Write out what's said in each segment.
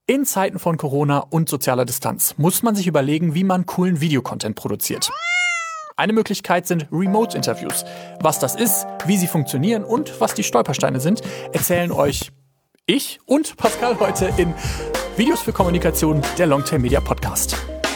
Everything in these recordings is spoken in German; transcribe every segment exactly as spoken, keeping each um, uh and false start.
In Zeiten von Corona und sozialer Distanz muss man sich überlegen, wie man coolen Videocontent produziert. Eine Möglichkeit sind Remote-Interviews. Was das ist, wie sie funktionieren und was die Stolpersteine sind, erzählen euch ich und Pascal heute in Videos für Kommunikation, der Longtail Media Podcast.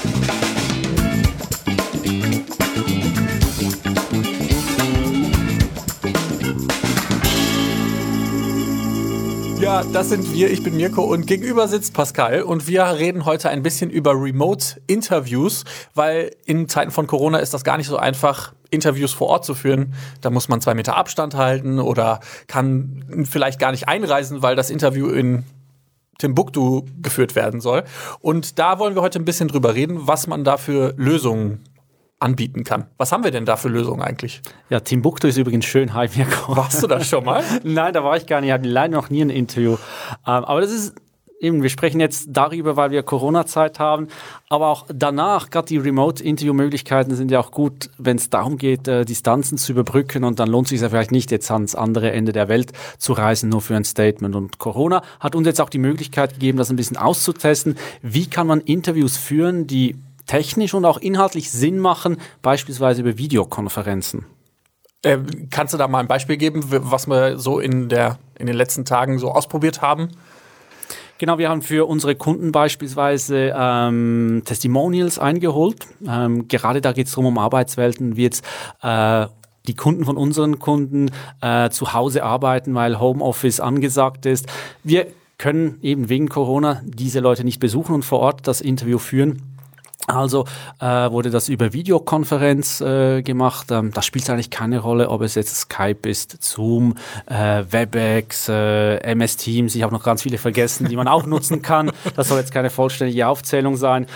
Ja, das sind wir. Ich bin Mirko und gegenüber sitzt Pascal und wir reden heute ein bisschen über Remote-Interviews, weil in Zeiten von Corona ist das gar nicht so einfach, Interviews vor Ort zu führen. Da muss man zwei Meter Abstand halten oder kann vielleicht gar nicht einreisen, weil das Interview in Timbuktu geführt werden soll. Und da wollen wir heute ein bisschen drüber reden, was man da für Lösungen anbieten kann. Was haben wir denn da für Lösungen eigentlich? Ja, Timbuktu ist übrigens schön. Hi, Mirko. Warst du da schon mal? Nein, da war ich gar nicht. Ich hatte leider noch nie ein Interview. Ähm, aber das ist eben, wir sprechen jetzt darüber, weil wir Corona-Zeit haben. Aber auch danach, gerade die Remote-Interview-Möglichkeiten sind ja auch gut, wenn es darum geht, äh, Distanzen zu überbrücken. Und dann lohnt es sich ja vielleicht nicht, jetzt ans andere Ende der Welt zu reisen, nur für ein Statement. Und Corona hat uns jetzt auch die Möglichkeit gegeben, das ein bisschen auszutesten. Wie kann man Interviews führen, die technisch und auch inhaltlich Sinn machen, beispielsweise über Videokonferenzen? Äh, kannst du da mal ein Beispiel geben, was wir so in, der, in den letzten Tagen so ausprobiert haben? Genau, wir haben für unsere Kunden beispielsweise ähm, Testimonials eingeholt. Ähm, gerade da geht es darum, um Arbeitswelten, wie jetzt äh, die Kunden von unseren Kunden äh, zu Hause arbeiten, weil Homeoffice angesagt ist. Wir können eben wegen Corona diese Leute nicht besuchen und vor Ort das Interview führen. Also äh, wurde das über Videokonferenz äh, gemacht. Ähm, das spielt eigentlich keine Rolle, ob es jetzt Skype ist, Zoom, äh, Webex, äh, M S Teams. Ich habe noch ganz viele vergessen, die man auch nutzen kann. Das soll jetzt keine vollständige Aufzählung sein.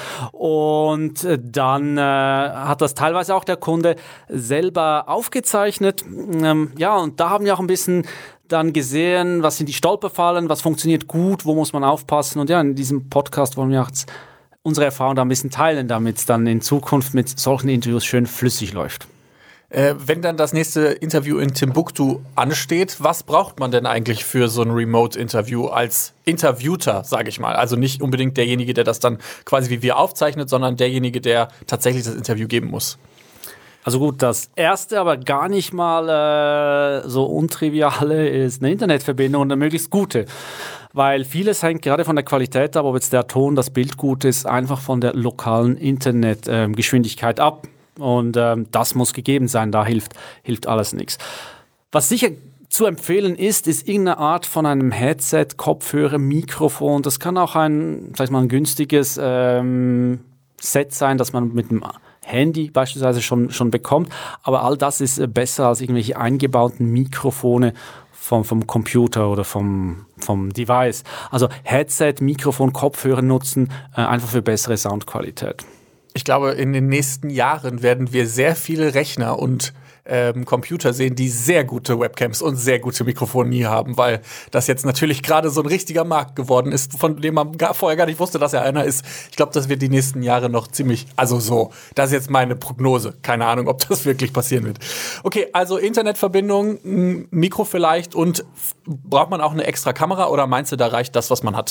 Und äh, dann äh, hat das teilweise auch der Kunde selber aufgezeichnet. Ähm, ja, und da haben wir auch ein bisschen dann gesehen, was sind die Stolperfallen, was funktioniert gut, wo muss man aufpassen. Und ja, in diesem Podcast wollen wir jetzt unsere Erfahrung da ein bisschen teilen, damit es dann in Zukunft mit solchen Interviews schön flüssig läuft. Äh, wenn dann das nächste Interview in Timbuktu ansteht, was braucht man denn eigentlich für so ein Remote-Interview als Interviewter, sage ich mal? Also nicht unbedingt derjenige, der das dann quasi wie wir aufzeichnet, sondern derjenige, der tatsächlich das Interview geben muss. Also gut, das erste, aber gar nicht mal äh, so untriviale ist eine Internetverbindung und eine möglichst gute. Weil vieles hängt gerade von der Qualität ab, ob jetzt der Ton, das Bild gut ist, einfach von der lokalen Internetgeschwindigkeit ähm, ab. Und ähm, das muss gegeben sein, da hilft, hilft alles nichts. Was sicher zu empfehlen ist, ist irgendeine Art von einem Headset, Kopfhörer, Mikrofon. Das kann auch ein, sag ich mal, ein günstiges ähm, Set sein, das man mit dem Handy beispielsweise schon, schon bekommt. Aber all das ist besser als irgendwelche eingebauten Mikrofone vom, vom Computer oder vom, vom Device. Also Headset, Mikrofon, Kopfhörer nutzen, äh, einfach für bessere Soundqualität. Ich glaube, in den nächsten Jahren werden wir sehr viele Rechner und ähm, Computer sehen, die sehr gute Webcams und sehr gute Mikrofonie haben, weil das jetzt natürlich gerade so ein richtiger Markt geworden ist, von dem man gar, vorher gar nicht wusste, dass er einer ist. Ich glaube, das wird die nächsten Jahre noch ziemlich, also so, das ist jetzt meine Prognose. Keine Ahnung, ob das wirklich passieren wird. Okay, also Internetverbindung, ein Mikro vielleicht und braucht man auch eine extra Kamera oder meinst du, da reicht das, was man hat?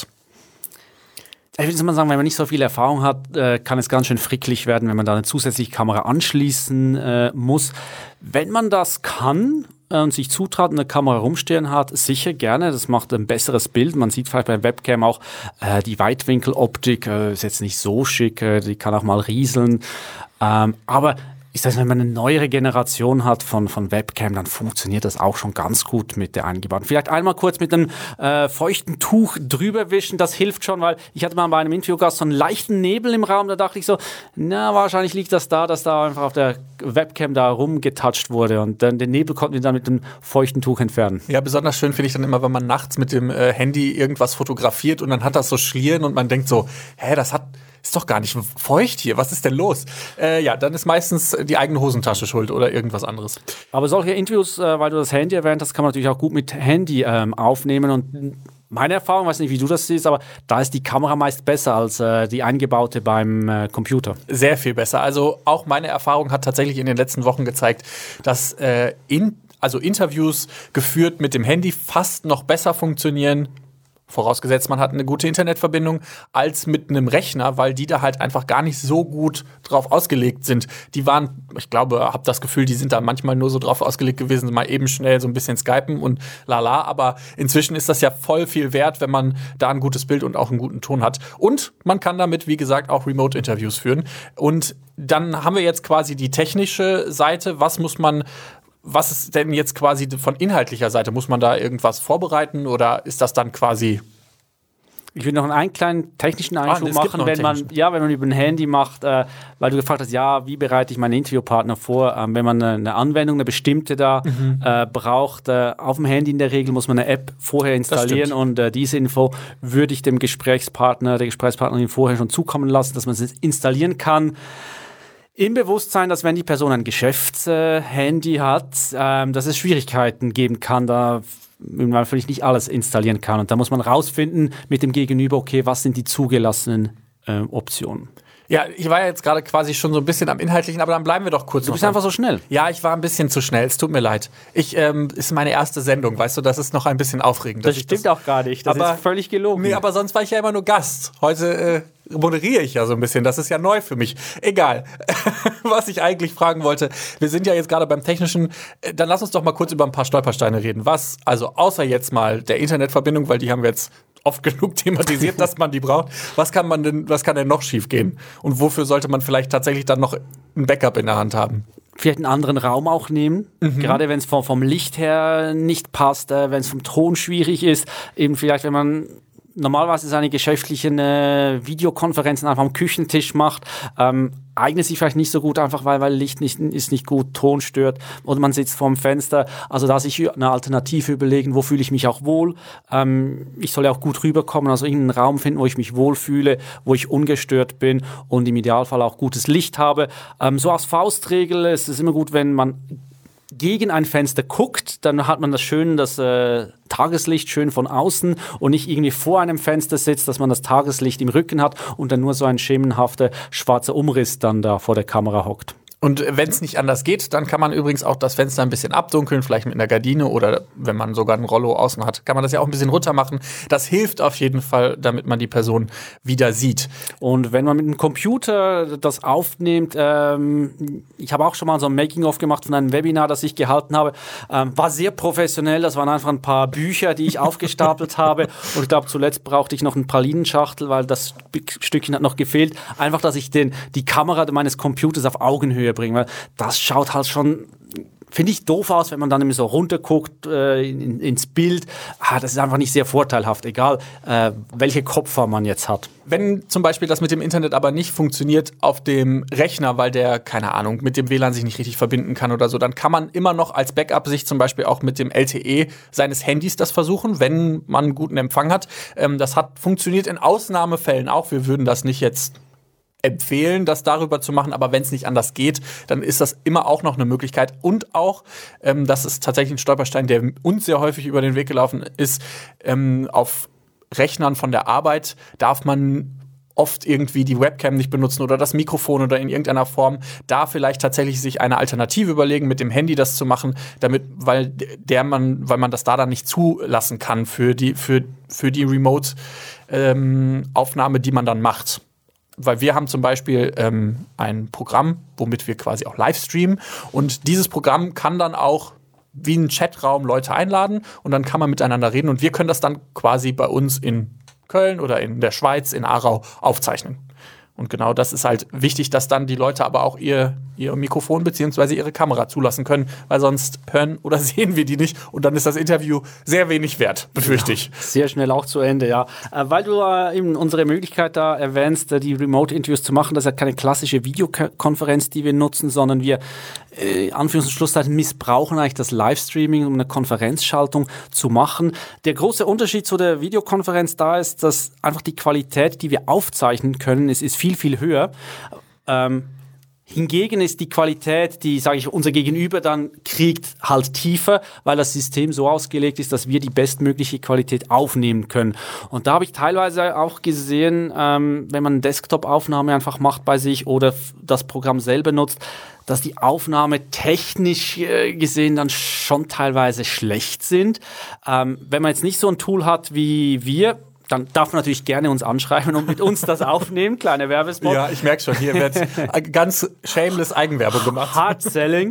Ich würde mal sagen, wenn man nicht so viel Erfahrung hat, äh, kann es ganz schön fricklig werden, wenn man da eine zusätzliche Kamera anschließen äh, muss. Wenn man das kann äh, und sich zutraut und eine Kamera rumstehen hat, sicher gerne. Das macht ein besseres Bild. Man sieht vielleicht bei Webcam auch äh, die Weitwinkeloptik, äh, ist jetzt nicht so schick, äh, die kann auch mal rieseln. Ähm, aber ich sage, wenn man eine neuere Generation hat von, von Webcam, dann funktioniert das auch schon ganz gut mit der eingebauten. Vielleicht einmal kurz mit einem äh, feuchten Tuch drüber wischen, das hilft schon, weil ich hatte mal bei einem Interviewgast so einen leichten Nebel im Raum, da dachte ich so, na, wahrscheinlich liegt das da, dass da einfach auf der Webcam da rumgetatscht wurde und dann den Nebel konnten wir dann mit einem feuchten Tuch entfernen. Ja, besonders schön finde ich dann immer, wenn man nachts mit dem äh, Handy irgendwas fotografiert und dann hat das so Schlieren und man denkt so, hä, das hat ist doch gar nicht feucht hier, was ist denn los? Äh, ja, dann ist meistens die eigene Hosentasche schuld oder irgendwas anderes. Aber solche Interviews, äh, weil du das Handy erwähnt hast, kann man natürlich auch gut mit Handy ähm, aufnehmen und meine Erfahrung, weiß nicht, wie du das siehst, aber da ist die Kamera meist besser als äh, die eingebaute beim äh, Computer. Sehr viel besser. Also auch meine Erfahrung hat tatsächlich in den letzten Wochen gezeigt, dass äh, in, also Interviews geführt mit dem Handy fast noch besser funktionieren vorausgesetzt man hat eine gute Internetverbindung, als mit einem Rechner, weil die da halt einfach gar nicht so gut drauf ausgelegt sind. Die waren, ich glaube, habe das Gefühl, die sind da manchmal nur so drauf ausgelegt gewesen, mal eben schnell so ein bisschen skypen und lala, aber inzwischen ist das ja voll viel wert, wenn man da ein gutes Bild und auch einen guten Ton hat. Und man kann damit, wie gesagt, auch Remote-Interviews führen. Und dann haben wir jetzt quasi die technische Seite. Was muss man Was ist denn jetzt quasi von inhaltlicher Seite? Muss man da irgendwas vorbereiten oder ist das dann quasi? Ich will noch einen kleinen technischen Einschub ah, machen, wenn man, ja, wenn man über ein Handy macht, äh, weil du gefragt hast, ja, wie bereite ich meinen Interviewpartner vor? Ähm, wenn man eine, eine Anwendung, eine bestimmte da mhm. äh, braucht, äh, auf dem Handy in der Regel muss man eine App vorher installieren und äh, diese Info würde ich dem Gesprächspartner, der Gesprächspartnerin vorher schon zukommen lassen, dass man es installieren kann. Im Bewusstsein, dass wenn die Person ein Geschäftshandy äh, hat, ähm, dass es Schwierigkeiten geben kann, da man vielleicht nicht alles installieren kann. Und da muss man rausfinden mit dem Gegenüber, okay, was sind die zugelassenen äh, Optionen. Ja, ich war ja jetzt gerade quasi schon so ein bisschen am Inhaltlichen, aber dann bleiben wir doch kurz. Du bist noch einfach so schnell. Ja, ich war ein bisschen zu schnell, es tut mir leid. Ich, ähm, ist meine erste Sendung, weißt du, das ist noch ein bisschen aufregend. Das stimmt das, auch gar nicht, das aber, ist völlig gelogen. Nee, aber sonst war ich ja immer nur Gast. Heute äh, moderiere ich ja so ein bisschen, das ist ja neu für mich. Egal, was ich eigentlich fragen wollte, wir sind ja jetzt gerade beim Technischen, dann lass uns doch mal kurz über ein paar Stolpersteine reden. Was, also außer jetzt mal der Internetverbindung, weil die haben wir jetzt oft genug thematisiert, dass man die braucht. Was kann man denn, was kann denn noch schief gehen? Und wofür sollte man vielleicht tatsächlich dann noch ein Backup in der Hand haben? Vielleicht einen anderen Raum auch nehmen, mhm. gerade wenn es vom, vom Licht her nicht passt, äh, wenn es vom Ton schwierig ist, eben vielleicht, wenn man normalerweise seine geschäftlichen äh, Videokonferenzen einfach am Küchentisch macht, ähm, eignet sich vielleicht nicht so gut, einfach weil, weil Licht nicht, ist nicht gut, Ton stört oder man sitzt vorm Fenster. Also da sich eine Alternative überlegen, wo fühle ich mich auch wohl. Ähm, ich soll ja auch gut rüberkommen, also irgendeinen Raum finden, wo ich mich wohlfühle, wo ich ungestört bin und im Idealfall auch gutes Licht habe. Ähm, so als Faustregel ist es immer gut, wenn man gegen ein Fenster guckt, dann hat man das schön, das äh, Tageslicht schön von außen und nicht irgendwie vor einem Fenster sitzt, dass man das Tageslicht im Rücken hat und dann nur so ein schemenhafter schwarzer Umriss dann da vor der Kamera hockt. Und wenn es nicht anders geht, dann kann man übrigens auch das Fenster ein bisschen abdunkeln, vielleicht mit einer Gardine oder wenn man sogar ein Rollo außen hat, kann man das ja auch ein bisschen runter machen. Das hilft auf jeden Fall, damit man die Person wieder sieht. Und wenn man mit einem Computer das aufnimmt, ähm, ich habe auch schon mal so ein Making-of gemacht von einem Webinar, das ich gehalten habe, ähm, war sehr professionell, das waren einfach ein paar Bücher, die ich aufgestapelt habe und ich glaube, zuletzt brauchte ich noch eine Pralinenschachtel, weil das Stückchen hat noch gefehlt. Einfach, dass ich den, die Kamera meines Computers auf Augenhöhe bringen, weil das schaut halt schon, finde ich, doof aus, wenn man dann immer so runterguckt äh, in, ins Bild. Ah, das ist einfach nicht sehr vorteilhaft, egal äh, welche Kopfform man jetzt hat. Wenn zum Beispiel das mit dem Internet aber nicht funktioniert auf dem Rechner, weil der, keine Ahnung, mit dem W L A N sich nicht richtig verbinden kann oder so, dann kann man immer noch als Backup sich zum Beispiel auch mit dem L T E seines Handys das versuchen, wenn man einen guten Empfang hat. Ähm, das hat funktioniert in Ausnahmefällen auch. Wir würden das nicht jetzt empfehlen, das darüber zu machen, aber wenn es nicht anders geht, dann ist das immer auch noch eine Möglichkeit. Und auch, ähm, das ist tatsächlich ein Stolperstein, der uns sehr häufig über den Weg gelaufen ist, ähm, auf Rechnern von der Arbeit darf man oft irgendwie die Webcam nicht benutzen oder das Mikrofon oder in irgendeiner Form, da vielleicht tatsächlich sich eine Alternative überlegen, mit dem Handy das zu machen, damit, weil der man, weil man das da dann nicht zulassen kann für die, für, für die Remote-Aufnahme, ähm, die man dann macht. Weil wir haben zum Beispiel ähm, ein Programm, womit wir quasi auch live streamen. Und dieses Programm kann dann auch wie ein Chatraum Leute einladen und dann kann man miteinander reden. Und wir können das dann quasi bei uns in Köln oder in der Schweiz, in Aarau, aufzeichnen. Und genau das ist halt wichtig, dass dann die Leute aber auch ihr, ihr Mikrofon bzw. ihre Kamera zulassen können, weil sonst hören oder sehen wir die nicht und dann ist das Interview sehr wenig wert, befürchte ich. Ja, sehr schnell auch zu Ende, ja. Äh, weil du äh, eben unsere Möglichkeit da erwähnst, äh, die Remote-Interviews zu machen, das ist ja keine klassische Videokonferenz, die wir nutzen, sondern wir äh, Anführungs- und Schlusszeichen missbrauchen eigentlich das Livestreaming, um eine Konferenzschaltung zu machen. Der große Unterschied zu der Videokonferenz da ist, dass einfach die Qualität, die wir aufzeichnen können, ist, ist viel, viel höher. Ähm, Hingegen ist die Qualität, die, sage ich, unser Gegenüber dann kriegt, halt tiefer, weil das System so ausgelegt ist, dass wir die bestmögliche Qualität aufnehmen können. Und da habe ich teilweise auch gesehen, ähm, wenn man eine Desktop-Aufnahme einfach macht bei sich oder f- das Programm selber nutzt, dass die Aufnahme technisch äh, gesehen dann schon teilweise schlecht sind. Ähm, wenn man jetzt nicht so ein Tool hat wie wir, dann darf man natürlich gerne uns anschreiben und mit uns das aufnehmen. Kleine Werbespot. Ja, ich merke schon, hier wird ganz shameless Eigenwerbung gemacht. Hard Selling.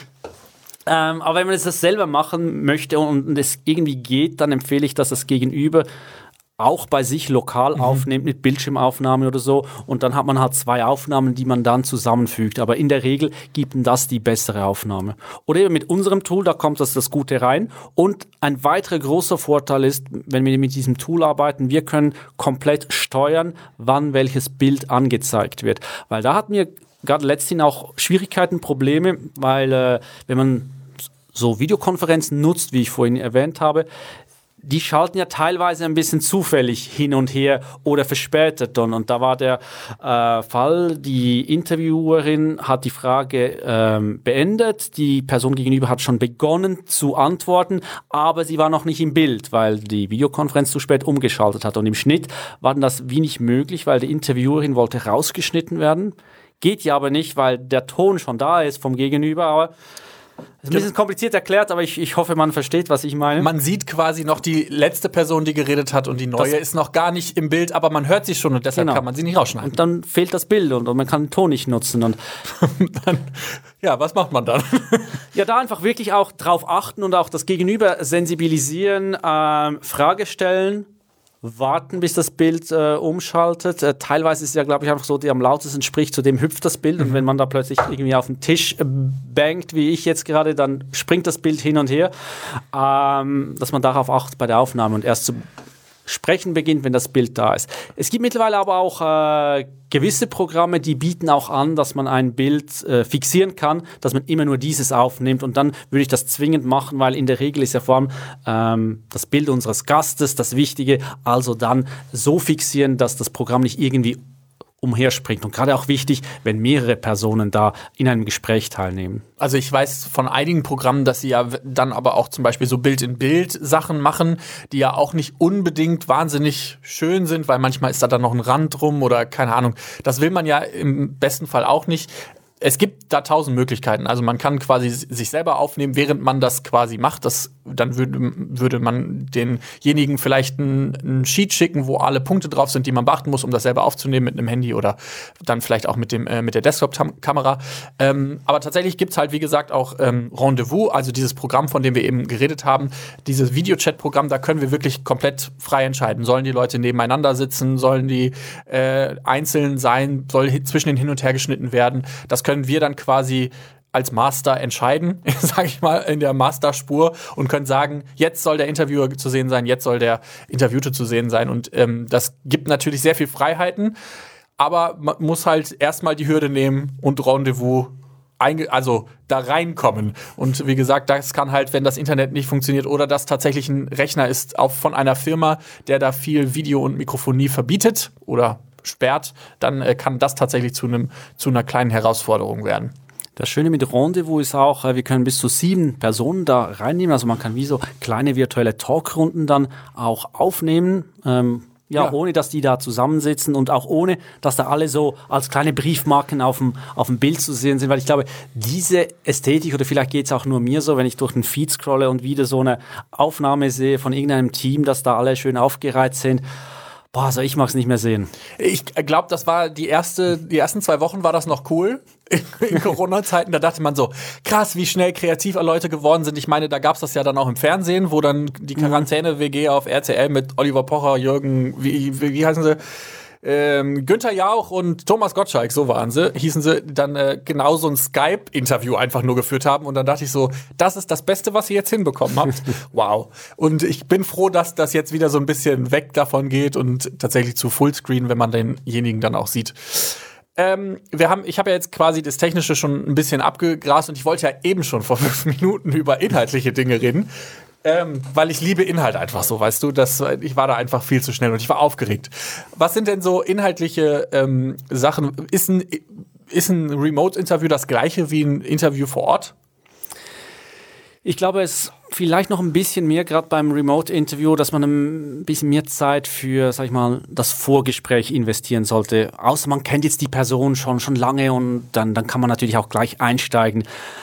ähm, aber wenn man das selber machen möchte und es irgendwie geht, dann empfehle ich, dass das Gegenüber auch bei sich lokal mhm. aufnimmt mit Bildschirmaufnahme oder so und dann hat man halt zwei Aufnahmen, die man dann zusammenfügt. Aber in der Regel gibt dann das die bessere Aufnahme. Oder eben mit unserem Tool, da kommt das, das Gute rein. Und ein weiterer großer Vorteil ist, wenn wir mit diesem Tool arbeiten, wir können komplett steuern, wann welches Bild angezeigt wird. Weil da hatten wir gerade letztens auch Schwierigkeiten, Probleme, weil äh, wenn man so Videokonferenzen nutzt, wie ich vorhin erwähnt habe, die schalten ja teilweise ein bisschen zufällig hin und her oder verspätet dann. Und da war der äh, Fall, die Interviewerin hat die Frage ähm, beendet, die Person gegenüber hat schon begonnen zu antworten, aber sie war noch nicht im Bild, weil die Videokonferenz zu spät umgeschaltet hat. Und im Schnitt war das wenig möglich, weil die Interviewerin wollte rausgeschnitten werden. Geht ja aber nicht, weil der Ton schon da ist vom Gegenüber, aber ist ein bisschen kompliziert erklärt, aber ich, ich hoffe, man versteht, was ich meine. Man sieht quasi noch die letzte Person, die geredet hat und die neue das ist noch gar nicht im Bild, aber man hört sie schon und deshalb genau. kann man sie nicht rausschneiden. Und dann fehlt das Bild und, und man kann den Ton nicht nutzen. Und dann, ja, was macht man dann? Ja, da einfach wirklich auch drauf achten und auch das Gegenüber sensibilisieren, ähm, Frage stellen, warten, bis das Bild äh, umschaltet. Äh, teilweise ist es ja, glaube ich, einfach so, der am lautesten spricht, zu dem hüpft das Bild. Mhm. Und wenn man da plötzlich irgendwie auf den Tisch äh, bangt, wie ich jetzt gerade, dann springt das Bild hin und her. Ähm, dass man darauf achtet bei der Aufnahme und erst zu sprechen beginnt, wenn das Bild da ist. Es gibt mittlerweile aber auch äh, gewisse Programme, die bieten auch an, dass man ein Bild äh, fixieren kann, dass man immer nur dieses aufnimmt und dann würde ich das zwingend machen, weil in der Regel ist ja vor allem ähm, das Bild unseres Gastes das Wichtige, also dann so fixieren, dass das Programm nicht irgendwie umherspringt. Und gerade auch wichtig, wenn mehrere Personen da in einem Gespräch teilnehmen. Also ich weiß von einigen Programmen, dass sie ja dann aber auch zum Beispiel so Bild-in-Bild-Sachen machen, die ja auch nicht unbedingt wahnsinnig schön sind, weil manchmal ist da dann noch ein Rand drum oder keine Ahnung. Das will man ja im besten Fall auch nicht. Es gibt da tausend Möglichkeiten. Also man kann quasi sich selber aufnehmen, während man das quasi macht. Das, dann würde, würde man denjenigen vielleicht einen Sheet schicken, wo alle Punkte drauf sind, die man beachten muss, um das selber aufzunehmen mit einem Handy oder dann vielleicht auch mit, dem, äh, mit der Desktop-Kamera. Ähm, aber tatsächlich gibt's halt, wie gesagt, auch ähm, Rendezvous, also dieses Programm, von dem wir eben geredet haben, dieses Videochat-Programm, da können wir wirklich komplett frei entscheiden. Sollen die Leute nebeneinander sitzen? Sollen die äh, einzeln sein? Soll zwischen den hin und her geschnitten werden? Das können wir dann quasi als Master entscheiden, sage ich mal, in der Masterspur und können sagen, jetzt soll der Interviewer zu sehen sein, jetzt soll der Interviewte zu sehen sein. Und ähm, das gibt natürlich sehr viel Freiheiten, aber man muss halt erstmal die Hürde nehmen und Rendezvous einge- also da reinkommen. Und wie gesagt, das kann halt, wenn das Internet nicht funktioniert oder das tatsächlich ein Rechner ist, auch von einer Firma, der da viel Video und Mikrofonie verbietet oder sperrt, dann äh, kann das tatsächlich zu einem zu einer kleinen Herausforderung werden. Das Schöne mit Rendezvous ist auch, wir können bis zu sieben Personen da reinnehmen. Also man kann wie so kleine virtuelle Talkrunden dann auch aufnehmen. Ähm, ja, ja, ohne dass die da zusammensitzen und auch ohne, dass da alle so als kleine Briefmarken auf dem, auf dem Bild zu sehen sind. Weil ich glaube, diese Ästhetik, oder vielleicht geht es auch nur mir so, wenn ich durch den Feed scrolle und wieder so eine Aufnahme sehe von irgendeinem Team, dass da alle schön aufgereiht sind. Boah, also ich mag es nicht mehr sehen. Ich glaube, das war die erste, die ersten zwei Wochen war das noch cool in, in Corona-Zeiten. Da dachte man so, krass, wie schnell kreativ Leute geworden sind. Ich meine, da gab es das ja dann auch im Fernsehen, wo dann die Quarantäne-W G auf R T L mit Oliver Pocher, Jürgen, wie, wie, wie heißen sie? Ähm, Günther Jauch und Thomas Gottschalk, so waren sie, hießen sie, dann äh, genau so ein Skype-Interview einfach nur geführt haben. Und dann dachte ich so, das ist das Beste, was ihr jetzt hinbekommen habt. Wow. Und ich bin froh, dass das jetzt wieder so ein bisschen weg davon geht und tatsächlich zu Fullscreen, wenn man denjenigen dann auch sieht. Ähm, wir haben, ich habe ja jetzt quasi das Technische schon ein bisschen abgegrast und ich wollte ja eben schon vor fünf Minuten über inhaltliche Dinge reden. Ähm, weil ich liebe Inhalt einfach so, weißt du, das, ich war da einfach viel zu schnell und ich war aufgeregt. Was sind denn so inhaltliche ähm, Sachen? Ist ein, ist ein Remote-Interview das gleiche wie ein Interview vor Ort? Ich glaube, es vielleicht noch ein bisschen mehr, gerade beim Remote-Interview, dass man ein bisschen mehr Zeit für, sag ich mal, das Vorgespräch investieren sollte. Außer man kennt jetzt die Person schon, schon lange und dann, dann kann man natürlich auch gleich einsteigen.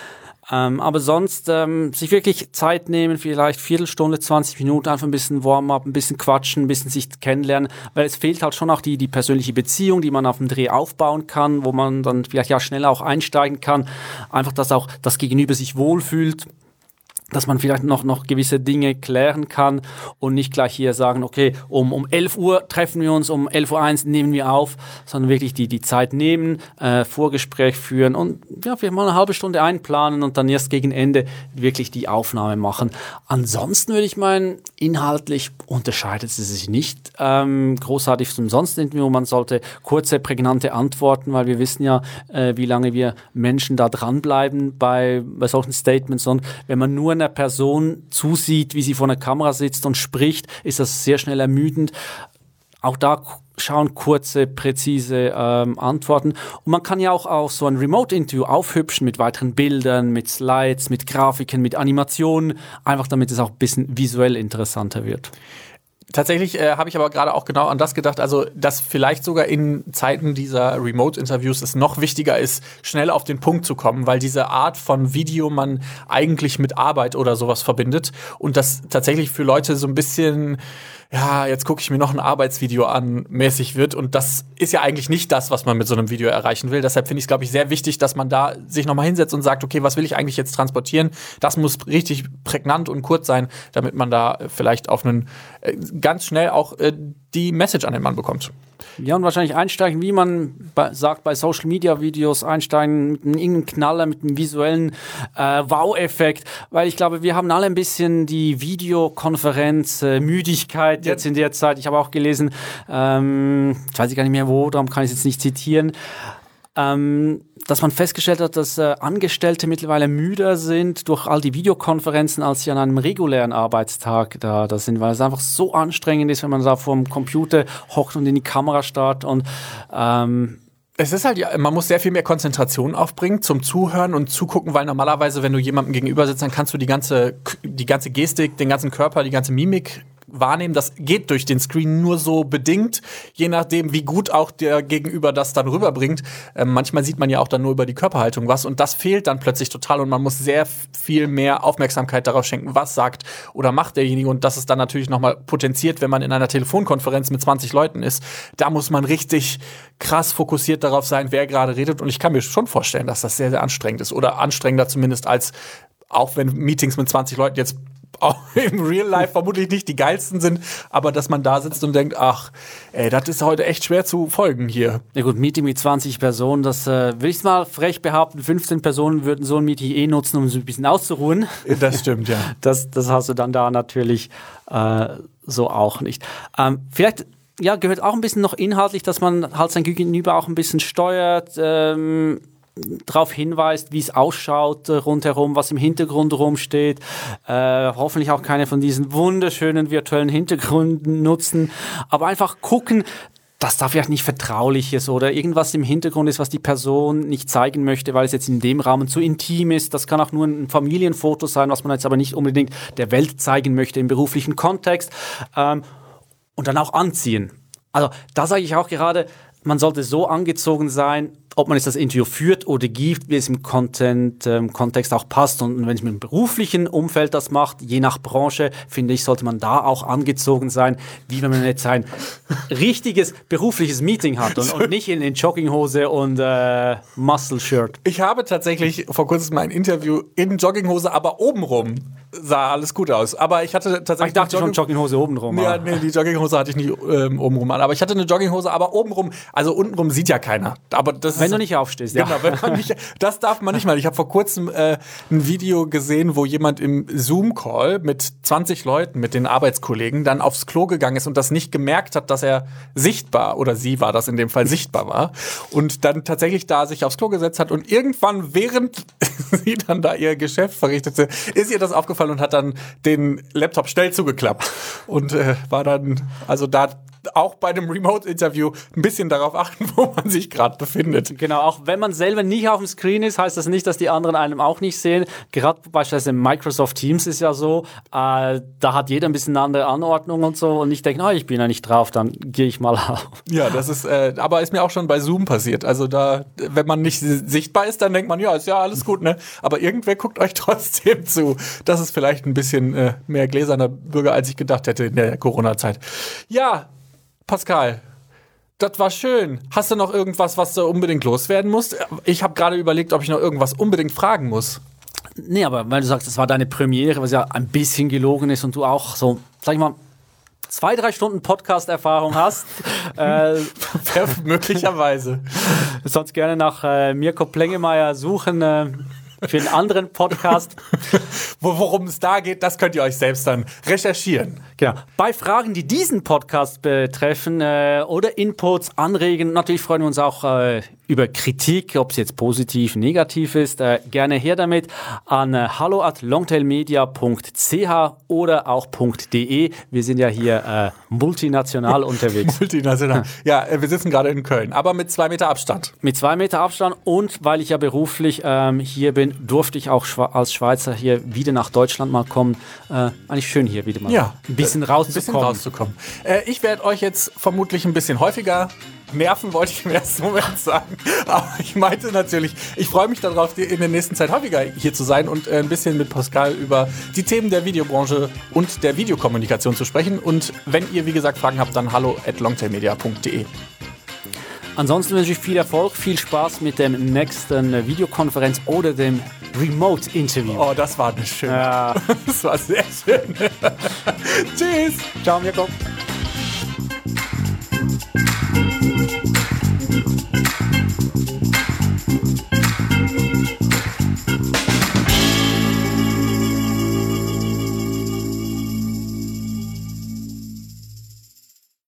Ähm, aber sonst ähm, sich wirklich Zeit nehmen, vielleicht Viertelstunde, zwanzig Minuten, einfach ein bisschen Warm-up, ein bisschen quatschen, ein bisschen sich kennenlernen, weil es fehlt halt schon auch die, die persönliche Beziehung, die man auf dem Dreh aufbauen kann, wo man dann vielleicht ja schneller auch einsteigen kann. Einfach, dass auch das Gegenüber sich wohlfühlt, dass man vielleicht noch, noch gewisse Dinge klären kann und nicht gleich hier sagen, okay, um, um elf Uhr treffen wir uns, um elf Uhr eins nehmen wir auf, sondern wirklich die, die Zeit nehmen, äh, Vorgespräch führen und ja, vielleicht mal eine halbe Stunde einplanen und dann erst gegen Ende wirklich die Aufnahme machen. Ansonsten würde ich meinen, inhaltlich unterscheidet es sich nicht ähm, großartig zum sonstigen Interview. Man sollte kurze, prägnante Antworten, weil wir wissen ja, äh, wie lange wir Menschen da dranbleiben bei, bei solchen Statements, und wenn man nur einer Person zusieht, wie sie vor einer Kamera sitzt und spricht, ist das sehr schnell ermüdend. Auch da schauen kurze, präzise ähm, Antworten. Und man kann ja auch, auch so ein Remote-Interview aufhübschen mit weiteren Bildern, mit Slides, mit Grafiken, mit Animationen, einfach damit es auch ein bisschen visuell interessanter wird. Tatsächlich äh, habe ich aber gerade auch genau an das gedacht, also dass vielleicht sogar in Zeiten dieser Remote-Interviews es noch wichtiger ist, schnell auf den Punkt zu kommen, weil diese Art von Video man eigentlich mit Arbeit oder sowas verbindet und das tatsächlich für Leute so ein bisschen, ja, jetzt gucke ich mir noch ein Arbeitsvideo an, mäßig wird, und das ist ja eigentlich nicht das, was man mit so einem Video erreichen will. Deshalb finde ich es, glaube ich, sehr wichtig, dass man da sich nochmal hinsetzt und sagt, okay, was will ich eigentlich jetzt transportieren? Das muss richtig prägnant und kurz sein, damit man da vielleicht auf einen äh, ganz schnell auch äh, die Message an den Mann bekommt. Ja, und wahrscheinlich einsteigen, wie man bei, sagt, bei Social-Media-Videos, einsteigen mit einem irgendeinem Knaller, mit einem visuellen äh, Wow-Effekt, weil ich glaube, wir haben alle ein bisschen die Videokonferenz-Müdigkeit äh, jetzt ja. in der Zeit. Ich habe auch gelesen, ähm, ich weiß gar nicht mehr wo, darum kann ich es jetzt nicht zitieren, ähm, dass man festgestellt hat, dass äh, Angestellte mittlerweile müder sind durch all die Videokonferenzen, als sie an einem regulären Arbeitstag da, da sind, weil es einfach so anstrengend ist, wenn man da vor dem Computer hockt und in die Kamera starrt und ähm, es ist halt, ja, man muss sehr viel mehr Konzentration aufbringen zum Zuhören und Zugucken, weil normalerweise, wenn du jemandem gegenüber sitzt, dann kannst du die ganze, die ganze Gestik, den ganzen Körper, die ganze Mimik wahrnehmen. Das geht durch den Screen nur so bedingt, je nachdem, wie gut auch der Gegenüber das dann rüberbringt. Ähm, manchmal sieht man ja auch dann nur über die Körperhaltung was, und das fehlt dann plötzlich total, und man muss sehr viel mehr Aufmerksamkeit darauf schenken, was sagt oder macht derjenige, und das ist dann natürlich nochmal potenziert, wenn man in einer Telefonkonferenz mit zwanzig Leuten ist. Da muss man richtig krass fokussiert darauf sein, wer gerade redet, und ich kann mir schon vorstellen, dass das sehr, sehr anstrengend ist, oder anstrengender zumindest als, auch wenn Meetings mit zwanzig Leuten jetzt auch im Real Life vermutlich nicht die geilsten sind, aber dass man da sitzt und denkt, ach, ey, das ist heute echt schwer zu folgen hier. Ja gut, Meeting mit zwanzig Personen, das äh, will ich mal frech behaupten, fünfzehn Personen würden so ein Meeting eh nutzen, um so ein bisschen auszuruhen. Das stimmt, ja. Das, das hast du dann da natürlich äh, so auch nicht. Ähm, vielleicht ja, gehört auch ein bisschen noch inhaltlich, dass man halt sein Gegenüber auch ein bisschen steuert, ähm, darauf hinweist, wie es ausschaut äh, rundherum, was im Hintergrund rumsteht. Äh, hoffentlich auch keine von diesen wunderschönen virtuellen Hintergründen nutzen, aber einfach gucken, dass da vielleicht nicht vertraulich ist oder irgendwas im Hintergrund ist, was die Person nicht zeigen möchte, weil es jetzt in dem Rahmen zu intim ist. Das kann auch nur ein Familienfoto sein, was man jetzt aber nicht unbedingt der Welt zeigen möchte im beruflichen Kontext. Ähm, und dann auch anziehen. Also da sage ich auch gerade, man sollte so angezogen sein, ob man jetzt das Interview führt oder gibt, wie es im Content, ähm, Kontext auch passt. Und wenn es mit dem beruflichen Umfeld das macht, je nach Branche, finde ich, sollte man da auch angezogen sein, wie wenn man jetzt ein richtiges berufliches Meeting hat und, und nicht in, in Jogginghose und äh, Muscle-Shirt. Ich habe tatsächlich vor kurzem mal ein Interview in Jogginghose, aber obenrum sah alles gut aus. Aber ich hatte tatsächlich. Ich dachte Jogging- schon Jogginghose obenrum. Ja, nee, die Jogginghose hatte ich nicht ähm, obenrum an. Aber ich hatte eine Jogginghose, aber obenrum. Also untenrum sieht ja keiner. Aber das wenn ist, du nicht aufstehst, genau, ja. Wenn man nicht, das darf man nicht mal. Ich habe vor kurzem äh, ein Video gesehen, wo jemand im Zoom-Call mit zwanzig Leuten, mit den Arbeitskollegen, dann aufs Klo gegangen ist und das nicht gemerkt hat, dass er sichtbar, oder sie war das in dem Fall, sichtbar war. Und dann tatsächlich da sich aufs Klo gesetzt hat und irgendwann, während sie dann da ihr Geschäft verrichtete, ist ihr das aufgefallen und hat dann den Laptop schnell zugeklappt. Und äh, war dann, also da auch bei einem Remote-Interview ein bisschen darauf achten, wo man sich gerade befindet. Genau, auch wenn man selber nicht auf dem Screen ist, heißt das nicht, dass die anderen einem auch nicht sehen. Gerade beispielsweise Microsoft Teams ist ja so, äh, da hat jeder ein bisschen eine andere Anordnung und so und ich denke, na, ich bin ja nicht drauf, dann gehe ich mal auf. Ja, das ist, äh, aber ist mir auch schon bei Zoom passiert. Also da, wenn man nicht sichtbar ist, dann denkt man, ja, ist ja alles gut, ne? Aber irgendwer guckt euch trotzdem zu. Das ist vielleicht ein bisschen äh, mehr gläserner Bürger, als ich gedacht hätte in der Corona-Zeit. Ja, Pascal, das war schön. Hast du noch irgendwas, was du unbedingt loswerden musst? Ich habe gerade überlegt, ob ich noch irgendwas unbedingt fragen muss. Nee, aber weil du sagst, das war deine Premiere, was ja ein bisschen gelogen ist und du auch so, sag ich mal, zwei, drei Stunden Podcast-Erfahrung hast. äh, Möglicherweise. Sonst gerne nach äh, Mirko Plengemeier suchen. Äh, Für einen anderen Podcast. Worum es da geht, das könnt ihr euch selbst dann recherchieren. Genau. Bei Fragen, die diesen Podcast betreffen äh, oder Inputs anregen, natürlich freuen wir uns auch äh, über Kritik, ob es jetzt positiv, negativ ist. Äh, gerne her damit an äh, hallo at longtailmedia punkt c h oder auch .de. Wir sind ja hier äh, multinational unterwegs. Multinational. Ja, wir sitzen gerade in Köln, aber mit zwei Meter Abstand. Mit zwei Meter Abstand und weil ich ja beruflich ähm, hier bin, durfte ich auch Schwe- als Schweizer hier wieder nach Deutschland mal kommen. Äh, eigentlich schön hier wieder mal ja, ein bisschen rauszukommen. Ein bisschen rauszukommen. Äh, ich werde euch jetzt vermutlich ein bisschen häufiger nerven, wollte ich im ersten Moment sagen. Aber ich meinte natürlich, ich freue mich darauf, in der nächsten Zeit häufiger hier zu sein und äh, ein bisschen mit Pascal über die Themen der Videobranche und der Videokommunikation zu sprechen. Und wenn ihr, wie gesagt, Fragen habt, dann hallo at longtailmedia punkt de. Ansonsten wünsche ich viel Erfolg, viel Spaß mit der nächsten Videokonferenz oder dem Remote-Interview. Oh, das war eine schöne. Ja. Das war sehr schön. Tschüss. Ciao, Mirko.